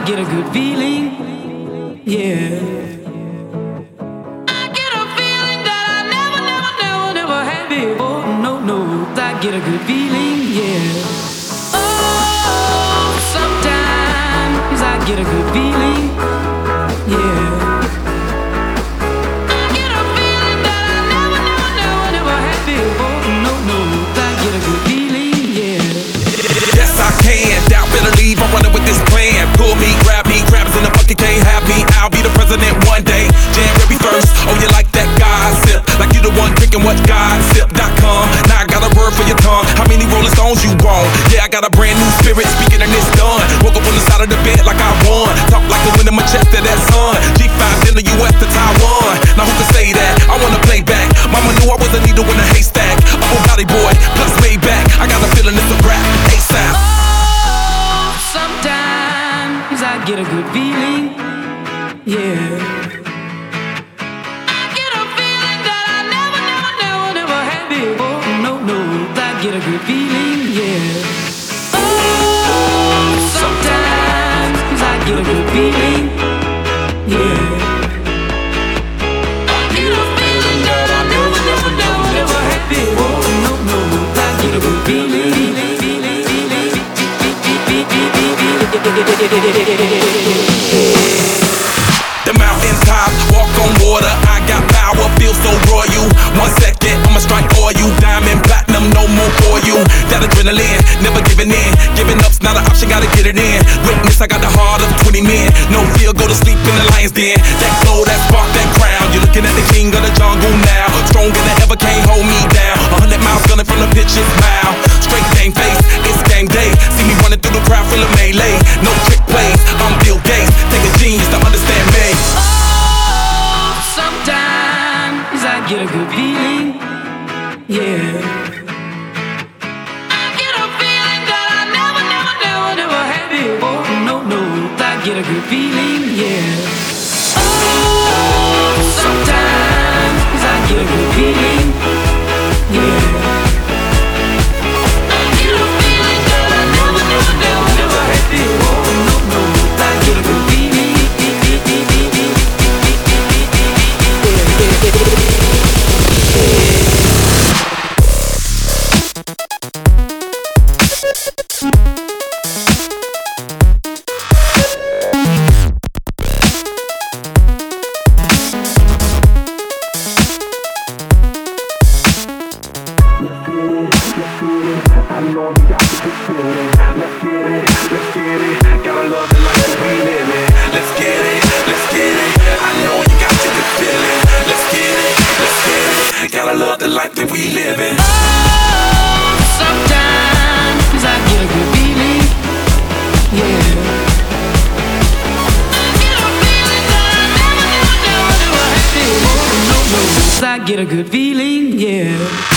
get a good feeling, yeah. I get a feeling that I never had before. No, I get a good feeling, yeah. Oh, sometimes I get a good feeling, yeah. I get a feeling that I never had before. No, I get a good feeling, yeah. Yes, I can. Doubt, better leave. I'm running with this plan. Pull me, grab me, crabs in the bucket can't have me. I'll be the president one day. January 1st. Oh, you like that gossip? Like you the one drinking what gossip.com. Now I got a word for your tongue. How many Rolling Stones you want? Yeah, I got a brand new spirit speaking and it's done. Woke up on the side of the bed like I won. Talk like the wind in my chest to that sun. G5 in the US to Taiwan. Now who can say that? I wanna play back. Mama knew I was a needle in a haystack. Upper body boy, plus Maybach. I got a feeling it's a rap. ASAP. Sometimes I get a good feeling, yeah. I get a feeling that I never had before. No, I get a good feeling, yeah. Oh, sometimes I get a good feeling, yeah. I get a feeling that I never had before. No, I get a good feeling. The mountain top, walk on water. I got power, feel so royal. 1 second, I'ma strike for you. Diamond, platinum, no more for you. That adrenaline, never giving in. Giving up's not an option, gotta get it in. Witness, I got the heart of 20 men. No fear, go to sleep in the lion's den. That glow, that spark, that crown. You're looking at the king of the jungle now. Stronger than ever, can't hold me down. 100 miles gunning from the pitcher's mouth. Straight game face, it's game day. See me running through the crowd full of melee. No trick plays, I'm Bill Gates. Take a genius to understand me. Oh, sometimes I get a good feeling, yeah. I get a feeling that I never had before. No, I get a good feeling, yeah. Oh, sometimes I get a good feeling, yeah. I get a feeling that I never had before. No, I get a good feeling. I know we got to get feeling. Let's get it, gotta love it like we live it. Let's get it, I know you got to get feeling. Let's get it, gotta love the life that we live in. Oh, sometimes I get a good feeling, yeah. I get a feeling that I never had before. No, I get a good feeling, yeah.